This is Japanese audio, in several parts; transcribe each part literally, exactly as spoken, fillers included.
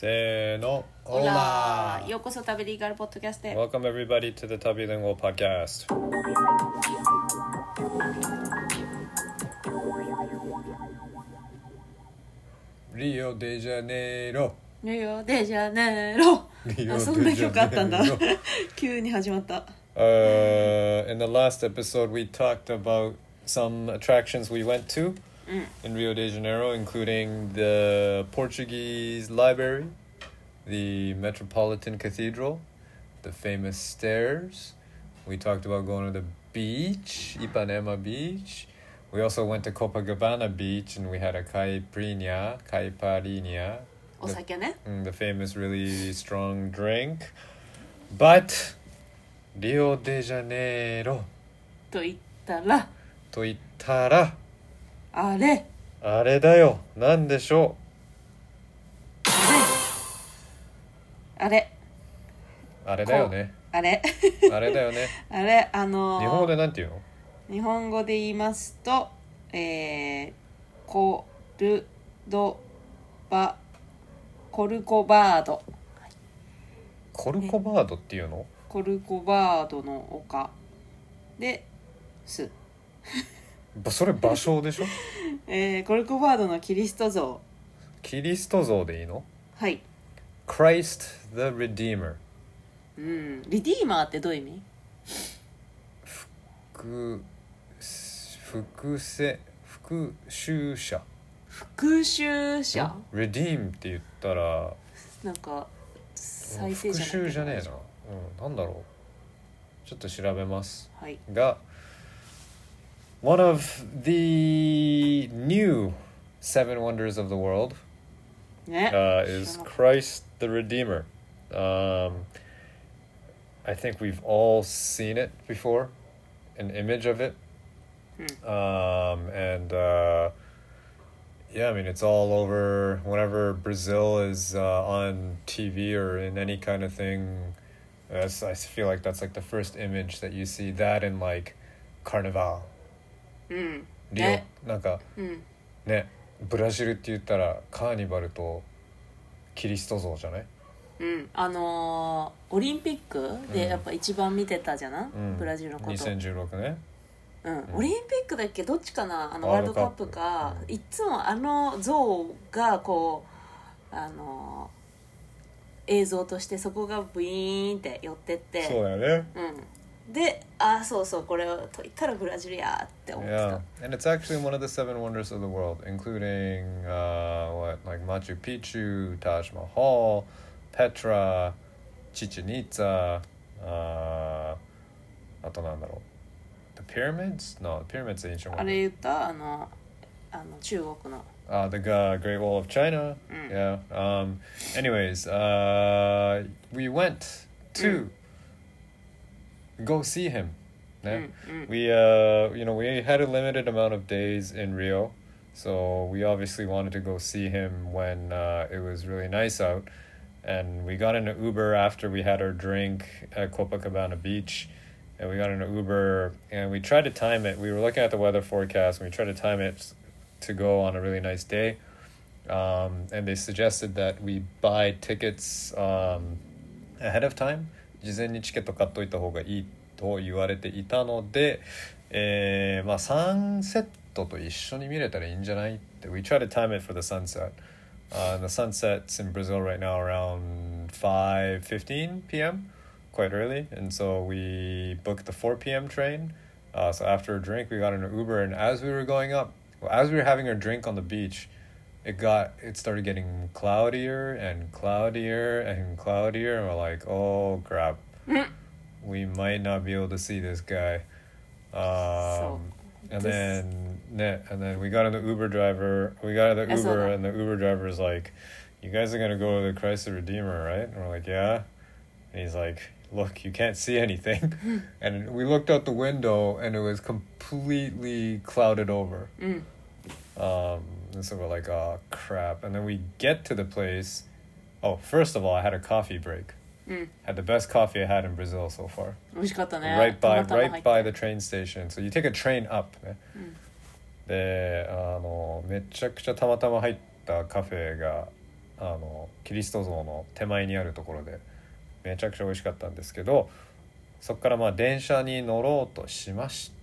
せーの、 オラーようこそ旅リーガルポッドキャストへ。 Welcome everybody to the Tabilingual Podcast. リオデジャネイロリオデジャネイロあ、そんな曲あったんだ急に始まった。 uh, In the last episode we talked about some attractions we went to in Rio de Janeiro, including the Portuguese Library, the Metropolitan Cathedral, the famous stairs. We talked about going to the beach, Ipanema Beach. We also went to Copacabana Beach and we had a caipirinha, caipirinha, お酒ね。 the, the famous really strong drink. But Rio de Janeiro と言ったらと言ったらあれあれだよ。なんでしょあれう。あれだよね。 あれあれだよね。 あれあのー、 日本語でなんて言うの？ 日本語で言いますと、えー、コルドバコルコバードコルコバードっていうの？ コルコバードの丘ですそれ場所でしょ？ えー、コルコバードのキリスト像。 キリスト像でいいの？ はい。 Christ the Redeemer。 うん。リディーマーってどういう意味？ 復復せ復讐者。 復讐者。 Redeem って言ったらなんか再生じゃない。 復讐じゃねえな。うん、なんだろう。ちょっと調べます。 はい。 が One of the new seven wonders of the world ね。 uh, is Christ the Redeemer. Um, I think we've all seen it before, an image of it. Um, and uh, yeah, I mean, it's all over. Whenever Brazil is uh, on T V or in any kind of thing, that's, I feel like that's like the first image that you see. That in like Carnival. うん。 リオ、 ね。 なんか、 うん。 ね、ブラジルって言ったらカーニバルとキリスト像じゃない？ うん。あのー、オリンピックでやっぱ一番見てたじゃな、うん、ブラジルのこと。 にせんじゅうろくね。 うん、オリンピックだっけどっちかな、あのワールドカップか、うん、いつもあの像がこうあの映像としてそこがブイーンって寄ってって、 そうだよね。 うん、で、あ、そうそう、これをと言ったらブラジルやって思ってた。 Yeah, and it's actually one of the seven wonders of the world, including uh, what like Machu Picchu, Taj Mahal, Petra, Chichen Itza, uh, あとなんだろう。The pyramids? No, the pyramids are ancient. あれ言ったあのあの中国の。 Uh, the uh, Great Wall of China. Mm. Yeah. Um, anyways, uh, we went to mm. go see him. Yeah? Mm, mm. We, uh, you know, we had a limited amount of days in Rio, so we obviously wanted to go see him when uh, it was really nice out. And we got in an Uber after we had our drink at Copacabana Beach. And we got in an Uber and we tried to time it. We were looking at the weather forecast and we tried to time it to go on a really nice day. Um, and they suggested that we buy tickets um, ahead of time. 事前にチケット買っといた方がいいと言われていたので、えー、まあサンセットと一緒に見れたらいいんじゃないって。We try to time it for the sunset. Uh, the sunset's in Brazil right now around five fifteen p.m.Quite early, and so we booked the four p.m. train. Uh, so after a drink, we got in an Uber, and as we were going up, well, as we were having our drink on the beach, it got it started getting cloudier and cloudier and cloudier, and we're like, oh crap, we might not be able to see this guy. Um, so, and this... then and then we got in the Uber driver. We got in the Uber, and the Uber driver is like, "You guys are gonna go to the Christ the Redeemer, right?" And we're like, "Yeah." And he's like, look, you can't see anything. And we looked out the window and it was completely clouded over. Mm. Um, and so we're like, oh, crap. And then we get to the place. Oh, first of all, I had a coffee break. Mm. Had the best coffee I had in Brazil so far. 美味しかったね。 Right by, right by the train station. So you take a train up. ね、 うん、 で、あの、めちゃくちゃたまたま入ったカフェがあのキリスト像の手前にあるところでめちゃくちゃ美味しかったんですけど、そこからまあ電車に乗ろうとしました。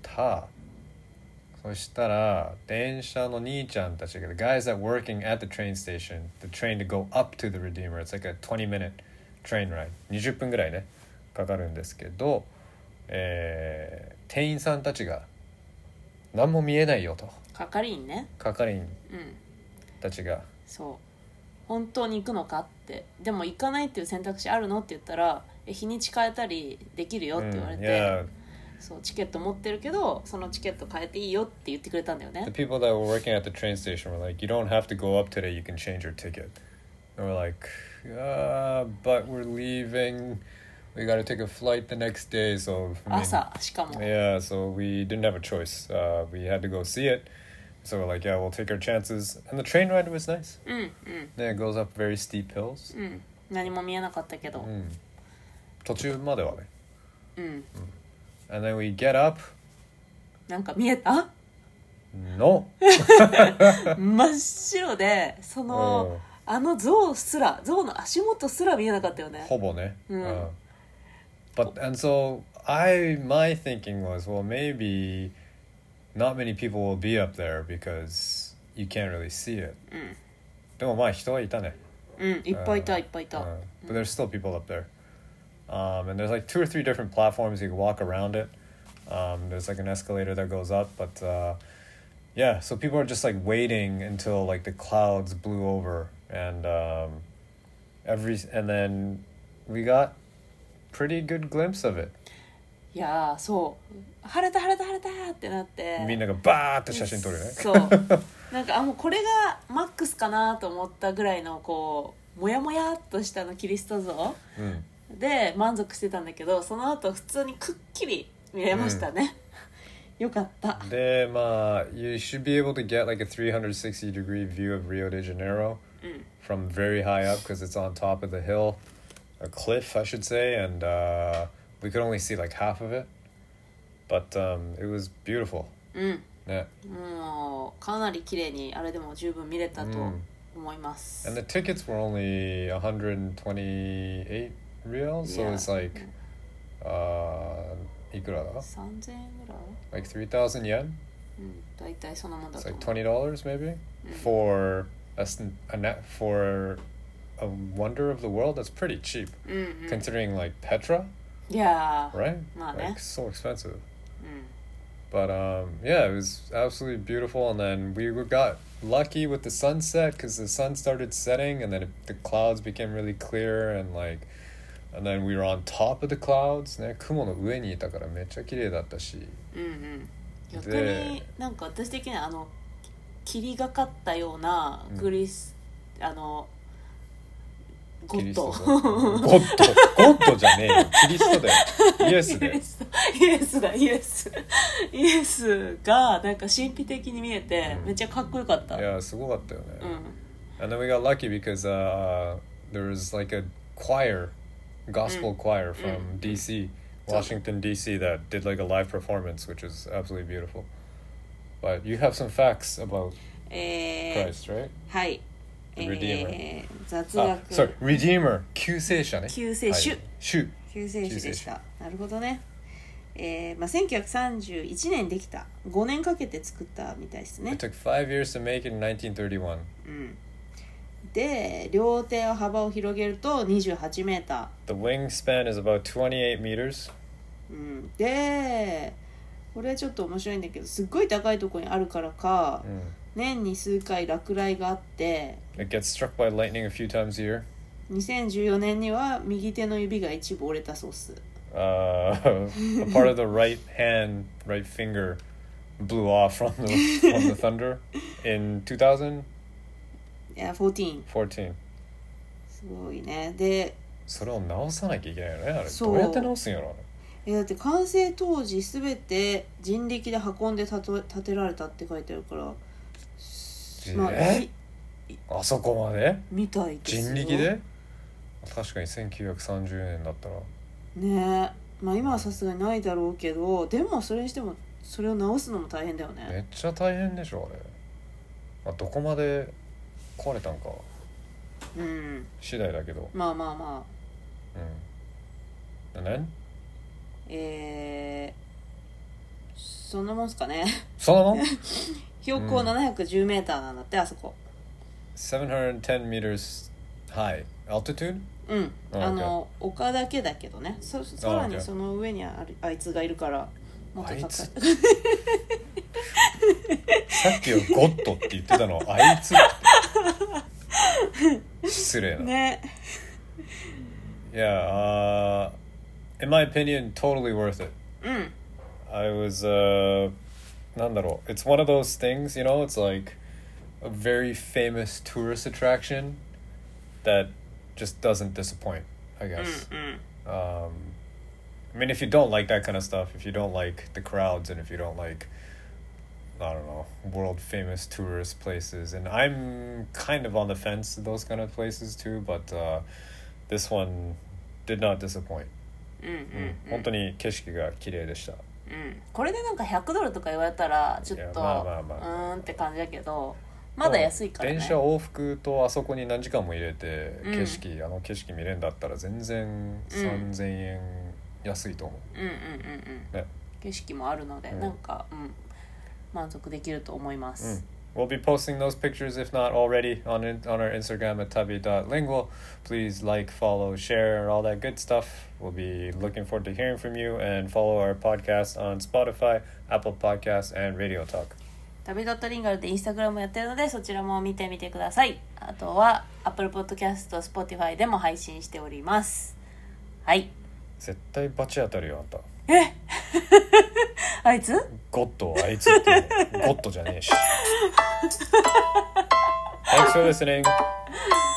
そしたら電車の兄ちゃんたちが The guys that working at the train station, the train to go up to the Redeemer, it's like a twenty minute train ride, にじゅっぷんぐらいねかかるんですけど、えー、店員さんたちが何も見えないよと、 係員ね、 係員うん、 たちが、 そう本当に行くのかって、でも行かないっていう選択肢あるのって言ったら、え日にち変えたりできるよって言われて、 うん、yeah. そうチケット持ってるけどそのチケット変えていいよって言ってくれたんだよね。 The people that were working at the train station were like, you don't have to go up today, you can change your ticket. And we're like, uh, but we're leaving, we gotta take a flight the next day, so I mean, 朝しかも yeah, so we didn't have a choice. Uh, we had to go see it. So we're like, yeah, we'll take our chances. And the train ride was nice. うんうん Yeah, it goes up very steep hills. うん何も見えなかったけど、 うん、途中まではね。 うん、 And then we get up. なんか見えた No. 真っ白で、その、 うん、 あの象すら、象の足元すら見えなかったよね。 ほぼね。 うん。 Uh, but and so I my thinking was, well, maybe not many people will be up there because you can't really see it. うん。 でもまあ人はいたね。 うん、いっぱいいた、いっぱいいた。 Uh, but there's still people up there. Um, and there's like two or three different platforms you can walk around it. Um, there's like an escalator that goes up, but uh, yeah, so people are just like waiting until like the clouds blew over, and um, every and then we got pretty good glimpse of it. いやー、そう晴れた晴れた晴れたってなって、 みんながバーって写真撮るね。 そうなんかあもうこれがマックスかなと思ったぐらいのこうもやもやっとしたのキリスト像、うんで満足してたんだけど、その後普通にくっきり見れましたね、うん、よかった。 でまあ you should be able to get like a three hundred sixty degree view of Rio de Janeiro、うん、from very high up because it's on top of the hill, a cliff I should say, and uh, we could only see like half of it, but um, it was beautiful、うん、ね、 もうかなり綺麗にあれでも十分見れたと思います、 うん、and the tickets were only one hundred twenty-eight real, so yeah. It's like uh いくらださんぜんえんぐらい like three thousand yen、 うん、だいたいそのもんだと思う。 It's like twenty dollars maybe、うん、for a, a net for a wonder of the world. That's pretty cheap、うんうん、considering like Petra, yeah, right, まあね、 like so expensive、 うん、 but um yeah, it was absolutely beautiful. And then we got lucky with the sunset because the sun started setting and then it, the clouds became really clear, and like and then we were on top of the clouds ね、雲の上にいたからめっちゃ綺麗だったし、うんうん、 逆になんか私的にはあの霧がかったようなグリス、うん、あのゴッドゴッドゴッドじゃねえよ、キリストだよ、イエスだよ、 イエスだイエスイエスがなんか神秘的に見えて、うん、めっちゃかっこよかった。 いやすごかったよね、うん、and then we got lucky because uh, there was like a choir gospel、mm. choir from、mm. D C, Washington D C that did like a live performance, which is absolutely beautiful. But you have some facts about Christ, right? はい、 The Redeemer、 えー、雑学、 あ、sorry, Redeemer 救世主ね、 救世主、はい、 主救世主でした。なるほどね。えーまあ、せんきゅうひゃくさんじゅういちねんできた、ごねんかけて作ったみたいですね。 It took five years to make it in nineteen thirty-one、うん、 で両手を幅を広げるとにじゅうはちメーター。The wingspan is about twenty-eight meters、 うん、でこれちょっと面白いんだけど、すっごい高いところにあるからか、うん、年に数回落雷があって、 It gets struck by lightning a few times a year。 にせんじゅうよねんには右手の指が一部折れたそうっす。 Uh, a part of the right hand, right finger blew off from the, from the thunder in two thousand? Yeah, fourteen. fourteen. すごいね。で、 それを直さなきゃいけないよね、あれ。どうやって直すんやろ、あれ。え、だって完成当時すべて人力で運んで建てられたって書いてあるから、 まあ、えあそこまでみたいですよ。 人力で確かにせんきゅうひゃくさんじゅうねんだったらねえ、まあ今はさすがにないだろうけど、でもそれにしてもそれを直すのも大変だよね。 めっちゃ大変でしょあれ、まあ、どこまで壊れたんかうん、 次第だけど。 まあまあまあ。うん。何？ えー、そんなもんすかね。 そんなもん？ 標高ななひゃくじゅうメーターなんだって、あそこ。 ななひゃくじゅう meters high altitude？ うん、oh, あの丘だけだけどね。そさらにその上に あ, あいつがいるからもっと高い。さっきはゴッドって言ってたのあいつって失礼なね。 Yeah、uh, in my opinion totally worth it、 うん、 I was、uh, なんだろう it's one of those things, you know, it's like a very famous tourist attraction that just doesn't disappoint, I guess、 うんうん、 um, I mean if you don't like that kind of stuff, if you don't like the crowds and if you don't like I don't know, world famous tourist places, and I'm kind of on the fence to those kind of places too, but、uh, this one did not disappoint、 うんうんうん、 本当に景色が綺麗でした、 うん、これでなんかひゃくドルとか言われたらちょっとまあまあまあ、 うーんって感じだけどまだ安いからね。 電車往復とあそこに何時間も入れて、 うん、 景色あの景色見れるんだったら全然さんぜんえん安いと思う、 うんうんうんうん、ね、景色もあるので、うん、なんか、うん、満足できると思います、 うん、We'll be posting those pictures if not already on, in, on our Instagram at tabi dot lingual. Please like, follow, share, all that good stuff. We'll be looking forward to hearing from you, and follow our podcast on Spotify, Apple Podcasts, and Radio Talk. 旅ドットリンガルでインスタグラムやってるのでそちらも見てみてください。あとは Apple Podcast、Spotify でも配信しております。はい。 絶対バチ当たるよあんた。 えあいつ？ ゴッドあいつってゴッドじゃねえし。Thanks for listening.